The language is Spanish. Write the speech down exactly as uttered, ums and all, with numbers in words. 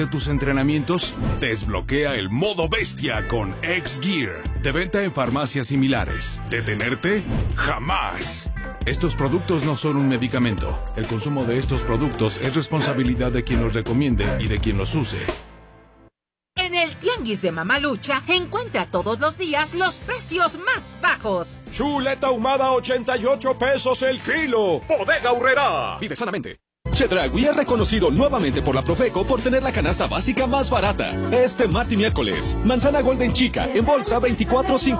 de tus entrenamientos? Desbloquea el modo bestia con X-Gear. De venta en farmacias similares. ¿Detenerte? ¡Jamás! Estos productos no son un medicamento. El consumo de estos productos es responsabilidad de quien los recomiende y de quien los use. En el Tianguis de Mamalucha encuentra todos los días los precios más bajos. Chuleta ahumada ochenta y ocho pesos el kilo. Bodega Aurrerá. Vive sanamente. Chedraui es reconocido nuevamente por la Profeco por tener la canasta básica más barata. Este martes y miércoles, manzana Golden Chica en bolsa veinticuatro cincuenta.